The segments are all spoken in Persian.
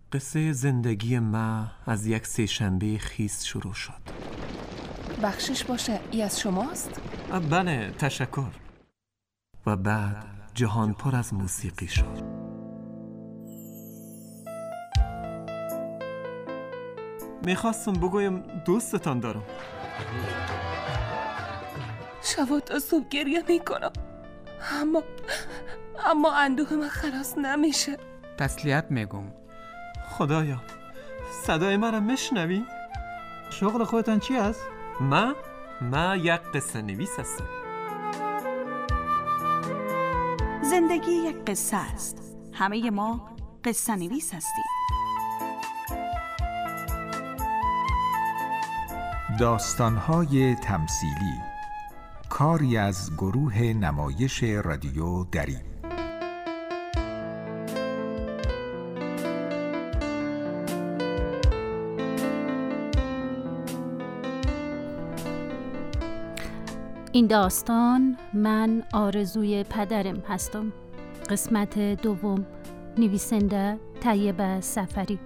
قصه زندگی ما از یک سه‌شنبه خیس شروع شد. بخشش باشه، ای از شماست؟ بله، تشکر. و بعد جهان پر از موسیقی شد. میخواستم بگویم دوستتان دارم. شب تا صبح گریه میکنم، اما اندوه من خلاص نمیشه. تسلیت میگم. خدایا، صدای مرا میشنوی؟ شغل خودتان چی است؟ ما یک قصه نویس هستم. زندگی یک قصه است. همه ما قصه نویس هستیم. داستان‌های تمثیلی، کاری از گروه نمایش رادیو دری. این داستان من آرزوی پدرم هستم. قسمت دوم. نویسنده طیبه سفری.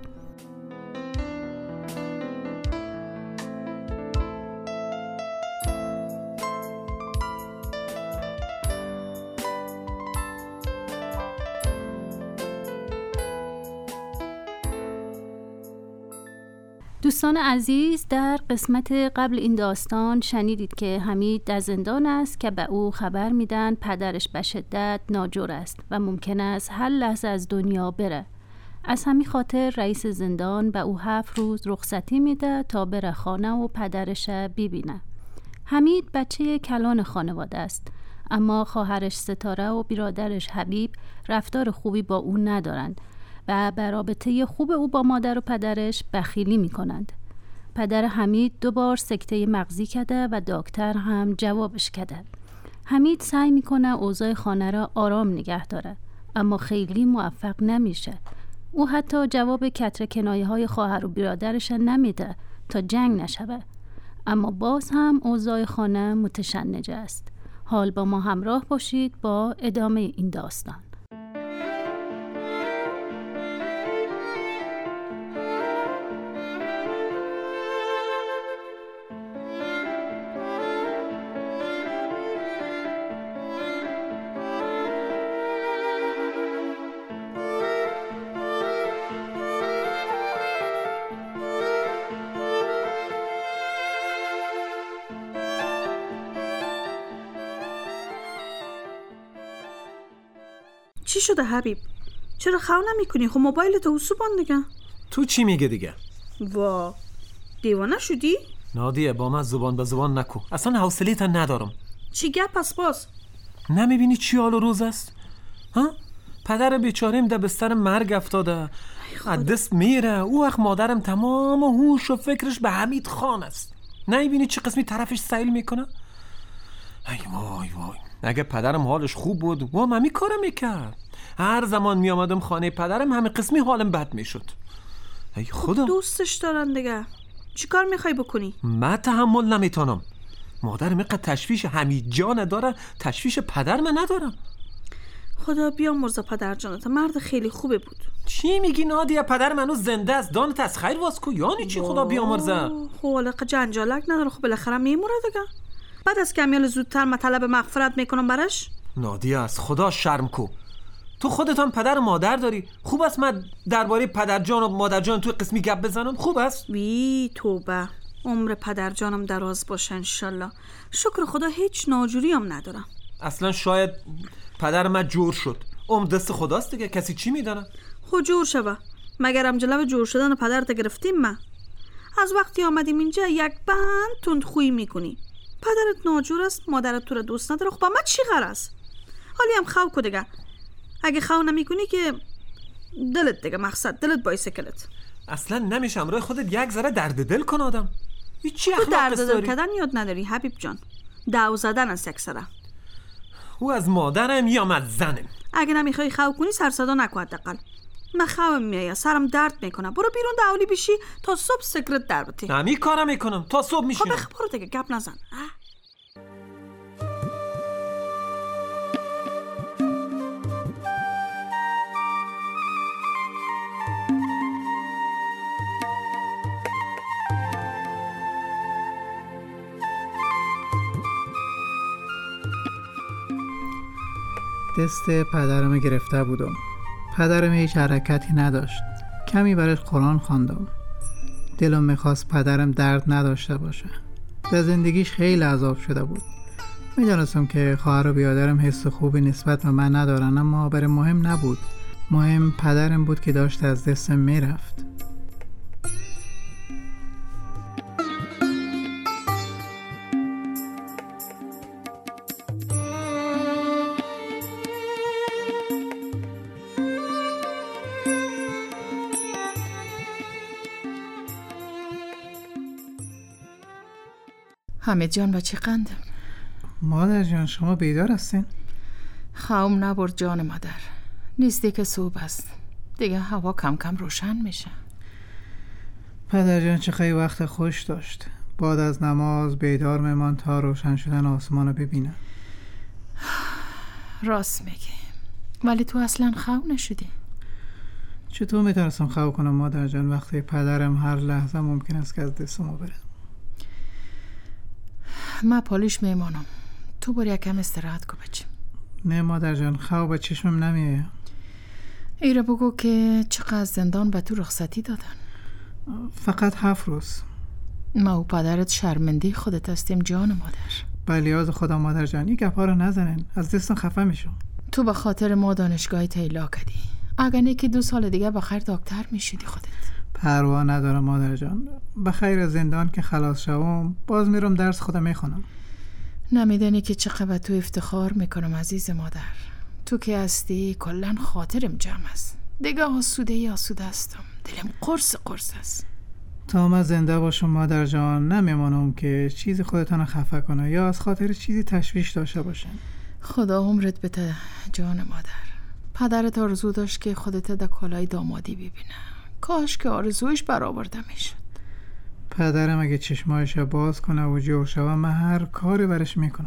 دوستان عزیز، در قسمت قبل این داستان شنیدید که حمید در زندان است که به او خبر میدن پدرش به شدت ناجور است و ممکن است هر لحظه از دنیا بره. از همین خاطر رئیس زندان به او 7 روز رخصتی میده تا بره خانه و پدرش ببینه. حمید بچه کلان خانواده است، اما خواهرش ستاره و برادرش حبیب رفتار خوبی با او ندارند و به رابطه خوب او با مادر و پدرش بخیلی می کنند. پدر حمید 2 بار سکته مغزی کرده و دکتر هم جوابش کرده. حمید سعی می کنه اوضاع خانه را آرام نگه داره، اما خیلی موفق نمیشه. او حتی جواب کتر کنایه های خواهر و برادرش نمیده تا جنگ نشوه. اما باز هم اوضاع خانه متشنج است. حال با ما همراه باشید با ادامه این داستان. چی شده حبیب؟ چرا خو نمیکنی؟ خب موبایلتو سوبان دیگه. تو چی میگه دیگه؟ وا، دیوانه شدی؟ نادیه، با من زبان به زبان نکو. اصلا حوصله تا ندارم. چی گپ پس باز؟ نمیبینی چی حال و روز است؟ ها؟ پدر بیچارم در بستر مرگ افتاده، از دست میره. او وقت مادرم تمام هوش و فکرش به حمید خان است. نمیبینی چه قسمی طرفش سیل میکنه؟ ای وای وای، اگه پدرم حالش خوب بود و من کارم میکرد. هر زمان میامدم خانه پدرم همه قسمی حالم بد میشد. ای خدا، دوستش دارن دیگه، چی کار میخوای بکنی؟ من تحمل نمیتونم. مادرم اینقدر تشویش حمید جان داره، تشویش پدر من ندارم. خدا بیامرزه پدر جانت، مرد خیلی خوبه بود. چی میگی نادیه؟ پدر منو زنده است، دانت از خیر واسکو. یعنی چی خدا بیامرزه؟ خب جنجالک نداره، خب بالاخره میموره دیگه. بعد از کمیال زودتر مطلب مغفرت میکنم براش. نادیه، از خدا شرم کو. تو خودتان پدر و مادر داری. خوب است من درباره پدر جان و مادر جان تو قسمی گپ بزنم؟ خوب است؟ وی توبه، عمر پدر جانم دراز باشه انشالله. شکر خدا هیچ ناجوری هم ندارم. اصلا شاید پدر من جور شد. دست خداست دیگه، کسی چی میدونه؟ خود جور شوه، مگرم جلو جور شدن پدرت گرفتیم؟ ما از وقتی آمدیم اینجا یک بند تندخویی میکنی. پدرت ناجور است، مادرت تو را دوست نداره. خب من چی غرض؟ حالی هم خو کو دیگه. اگه خو نمیکنی که دلت دیگه مقصد، دلت بایسکلت. اصلا نمیشه امروی خودت یک ذره درد دل کن آدم. چی اخلاق درد داری؟ دل کردن یاد نداری حبیب جان. دعو زدن است اکثره. او از مادرم یا از زنم. اگه نمیخوای خو کنی سر صدا نکن حداقل. من خوام میاد، سرم درد میکنه. برو بیرون دعولی بشی تا صبح سکرت در بتی. نمی کارم میکنم تا صبح میشینم. خب برو دیگه گپ نزن. دست پدرم گرفته بودم. پدرم هیچ حرکتی نداشت. کمی برش قرآن خواندم. دلم میخواست پدرم درد نداشته باشه. در زندگیش خیلی عذاب شده بود. میدانستم که خواهر و برادرم حس خوبی نسبت به من ندارن، اما برای مهم نبود. مهم پدرم بود که داشت از دستم میرفت. حمید جان بچه قندم. مادر جان شما بیدار هستین؟ خوام نبرد جان مادر. نیستی که صبح است. دیگه هوا کم کم روشن میشه. پدر جان چه خیلی وقت خوش داشت. بعد از نماز بیدار میمان تا روشن شدن آسمان رو ببینه. راست میگی. ولی تو اصلا خواب نشدی. چطور میتونستم خواب کنم مادر جان وقتی پدرم هر لحظه ممکن است که از دست ما بره؟ ما پالیش میمانم. تو برو یکم استراحت کو بچه. نه مادر جان خواب به چشمم نمیه. ایره بگو که چقدر زندان به تو رخصتی دادن؟ فقط 7 روز. ما و پدرت شرمندی خودت هستیم جان مادر. به لیاز خدا مادر جان این گپا رو نزنین، از دستم خفه میشم. تو به خاطر ما دانشگاه تیلا کردی. اگر نه که 2 سال دیگه بخیر دکتر میشدی خودت. پروا ندارم مادر جان. بخیر از زندان که خلاص شوم باز میرم درس خودم میخونم. نمیدانی که چقدر به تو افتخار میکنم عزیز مادر. تو که هستی کلن خاطرم جمع است. دیگه آسوده هستم. دلم قرص است. تا من زنده باشم مادر جان نمیمانم که چیزی خودتان خفه کنه یا از خاطر چیزی تشویش داشته باشن. خدا عمرت بده جان مادر. پدرت آرزو داشت که خودت در کالای دامادی ببینه. کاش که آرزویش برآورده میشد. پدرم اگه چشمایش باز کنه و جور شوه من هر کاری برش میکنم.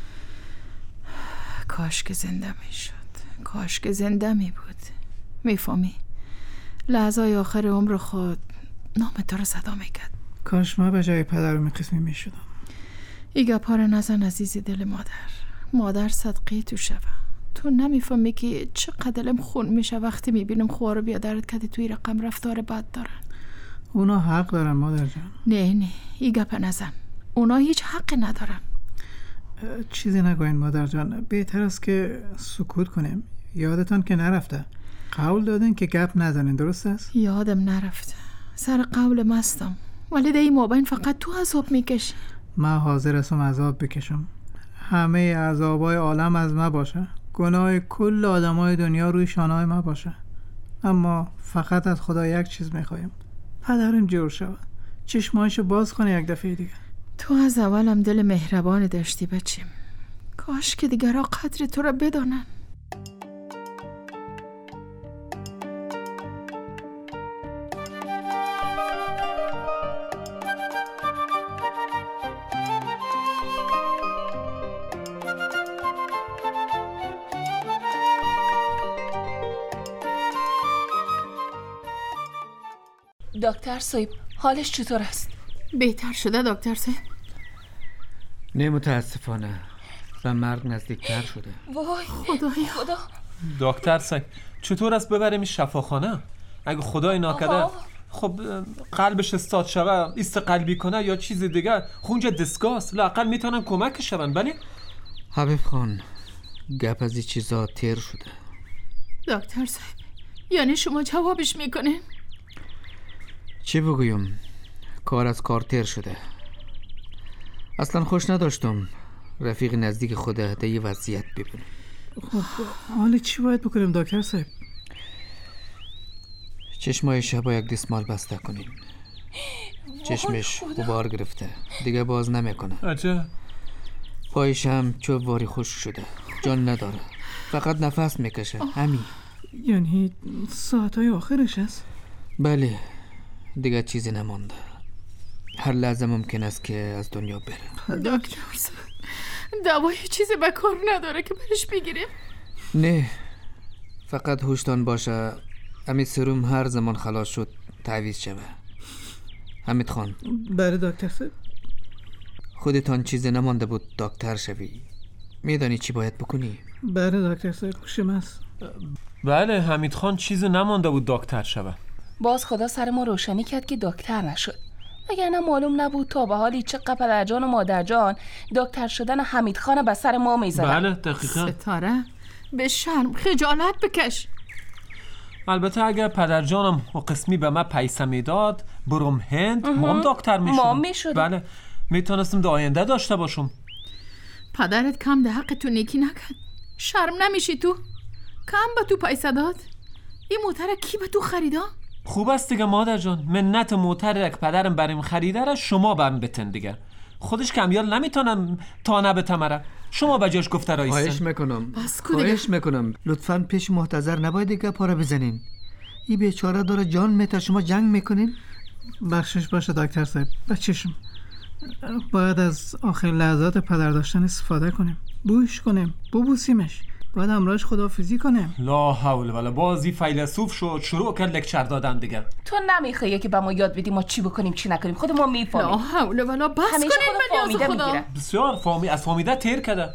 کاش که زنده میشد. کاش که زنده می بود. میفهمی لحظه آخر عمر خود نام تو رو صدا میکرد. کاش ما به جای پدرم قسمی میشدم. ای گپا رو نزن عزیز دل مادر صدقه تو شوه. تو نمیفهمی که چقدر دلم خون میشه وقتی میبینم خوارو بیادرت کده توی رقم رفتار بد دارن. اونا حق دارن مادر جان. نه ای گپ نزن. اونا هیچ حق ندارن. چیزی نگوین مادر جان. بهتر است که سکوت کنیم. یادتان که نرفته قول دادن که گپ نزنین، درست است؟ یادم نرفته. سر قول مستم. ولی در این مابین فقط تو عذاب میکشی. من حاضر هستم عذاب بکشم. همه عذابای عالم از ما باشه. گناه کل آدمای دنیا روی شانه‌های ما باشه. اما فقط از خدا یک چیز میخوایم. پدرم جور شود. چشمایشو باز کنه یک دفعه دیگه. تو از اولم دل مهربانی داشتی بچیم. کاش که دیگرها قدر تو را بدانن. دکتر صاحب حالش چطور است؟ بهتر شده دکتر صاحب؟ نه متاسفانه و مرگ نزدیکتر شده. وای خدا. دکتر صاحب چطور است ببریم شفاخانه؟ اگه خدای ناکرده خب قلبش استاد شوه ایست قلبی کنه یا چیز دیگه خونجا دستگاست لااقل میتونن کمک شون. بله حبیب خان گپ از این چیزا تیر شده. دکتر صاحب یعنی شما جوابش میکنین؟ چی بگویم؟ کار از کار تیر شده. اصلا خوش نداشتم رفیق نزدیک خود در یه وضعیت ببینم. خب حالا چی باید بکنیم دکتر صاحب؟ چشمای شبا یک دستمال بسته کنیم. چشمش غبار گرفته دیگه باز نمیکنه. عجب. پایش هم چوبواری خشک شده جان نداره فقط نفس میکشه. همین. یعنی ساعتهای آخرش است؟ بله دیگه چیزی نمانده. هر لحظه ممکن است که از دنیا بره. دکتر دوای چیزی به کار نداره که برش بگیریم؟ نه فقط هوشتان باشه همین سروم هر زمان خلاص شد تعویض شوه. حمید خان. بله دکتر صاحب. خودتان چیزی نمانده بود دکتر شوی میدانی چی باید بکنی؟ بله دکتر صاحب، هوشم هست. بله حمید خان چیزی نمانده بود دکتر شوه. باز خدا سر ما روشنی کرد که دکتر نشد، وگرنه معلوم نبود تا به حالی چقدر پدرجان و مادرجان دکتر شدن حمید خان به سر ما میزدن. بله دقیقاً. ستاره به شرم خجالت بکش. البته اگر پدرجانم و قسمی به من پیسه میداد برم هند مام دکتر میشدم. ما میشدم. بله میتونستم در آینده داشته باشم. پدرت کم ده حق تو نیکی نکرد. شرم نمیشی تو؟ کم به تو پیسه داد؟ این موتر کی به تو خریدا؟ خوب است دیگه مادر جان، منت موتر که پدرم بریم خریده را شما برم بتن دیگه. خودش کمیال نمیتونم تا نبتمره. شما بجاش گفته رایستن. خواهش میکنم. خواهش میکنم لطفاً پیش محتضر نباید دیگه پاره بزنین. این بیچاره داره جان میته، شما جنگ میکنین. بخشش باشه دکتر صاحب، بچه‌شم باید از آخر لحظات پدر داشتن استفاده کنیم، بویش کنیم، ببوسیمش، باید همراهش خداحافظی کنیم. لا حول ولا بازی فیلسوف شد، شروع کرد لکچر دادن دیگه. تو نمیخوای که به ما یاد بدی ما چی بکنیم چی نکنیم، خود ما میفهمیم. لا حول ولا بس همیشه کنین خود فامیده میگیره. بسیار از فامیده تیر کرده.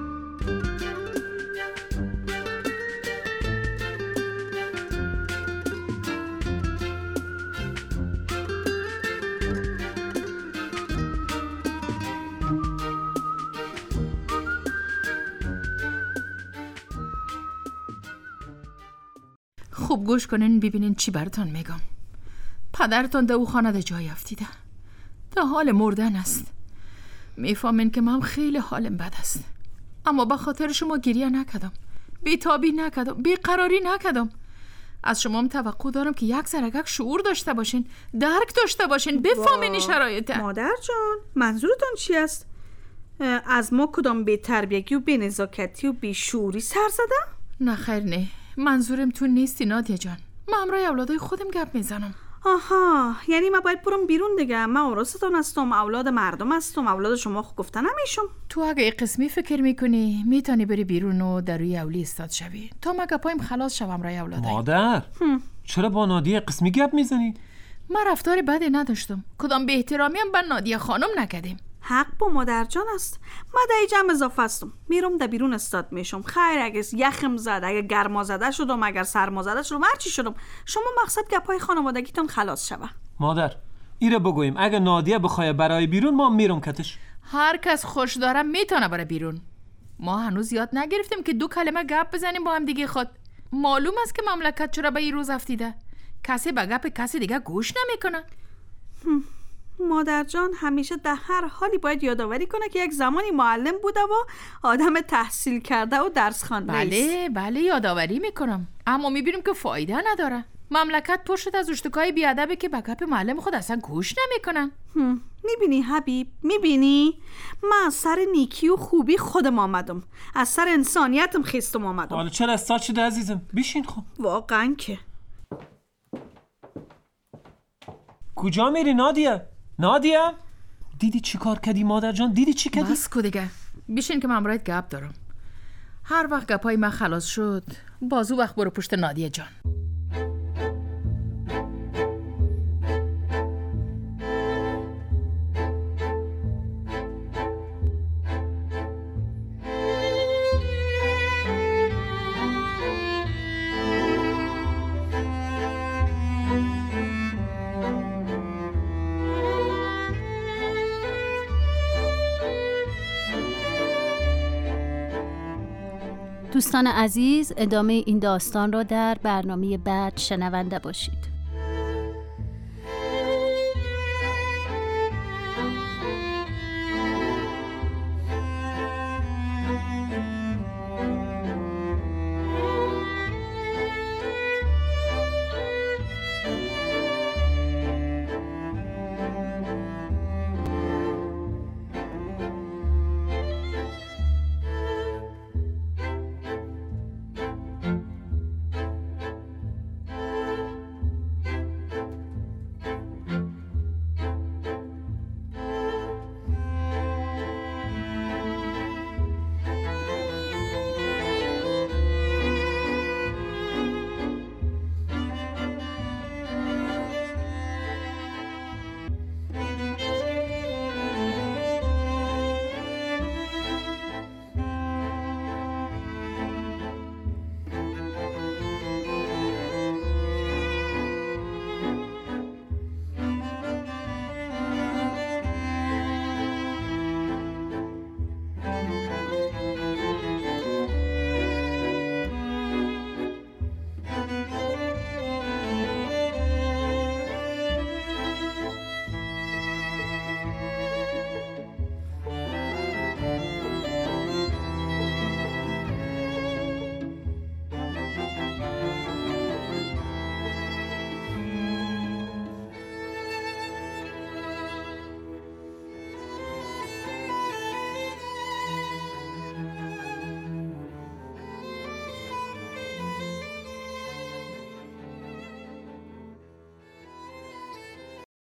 خوب گوش کنین ببینین چی براتون میگم. پدرتان دو خانه ده جای افتیده، در حال مردن است. میفهمین که من خیلی حالم بد است، اما به خاطر شما گریه نکردم، بیتابی نکردم، بیقراری نکردم. از شما هم توقع دارم که یک ذره شعور داشته باشین، درک داشته باشین، بفهمین شرایط. مادر جان منظورتون چی است؟ از ما کدام بی تربیتی و بی نزاکتی و بی شعوری سر زدم؟ نه خیر نه، منظورم تو نیستی نادیا جان. من همراه اولادای خودم گپ میزنم. آها، یعنی من باید برم بیرون دیگه. من اورستون هستم، اولاد مردم هستم، اولاد شما خود گفتن نمیشم. تو اگه ای قسمی فکر میکنی میتونی بری بیرون و در روی اولی استاد شوی تا ما گپایم خلاص شوم رای اولادای. مادر چرا با نادیه قسمی گپ میزنی؟ من رفتار بدی نداشتم، کدام به احترامی هم به نادیه خانم نکردیم. حق با مادر جان است. من در جمع اضافه هستم، میرم در بیرون استاد میشم. خیر اگه یخم زد، اگه گرما زده شدم، اگر سرما زده شدم، هر چی شدم، شما مقصد گپای خانوادگیتون خلاص شوه. مادر ایره بگویم اگه نادیه بخواه برای بیرون ما میرم کتش. هر کس خوش داره میتونه بره بیرون. ما هنوز یاد نگرفتیم که دو کلمه گپ بزنیم با هم دیگه. خود معلوم است که مملکت چرا به این روز افتیده. کسی به گپ کسی دیگه گوش نمیکنه. مادر جان همیشه در هر حالی باید یادآوری کنه که یک زمانی معلم بوده و آدم تحصیل کرده و درس خوانده است. بله یادآوری میکنم، اما میبینیم که فایده نداره. مملکت پر شد از اشتکای بیادبی که به گپ معلم خود اصلا گوش نمیکنن. میبینی حبیب، میبینی من از سر نیکی و خوبی خودم آمدم، از سر انسانیتم خستم آمدم. حالا چرا استاد شده عزیزم؟ بشین خب. واقعا که کجا میری نادیه؟ نادیه دیدی چی کار کردی مادر جان؟ دیدی چی کردی؟ بس کو دیگه، بشین که من برایت گپ دارم. هر وقت گپای من خلاص شد بازو وقت برو پشت نادیه جان. دوستان عزیز ادامه این داستان را در برنامه بعد شنونده باشید.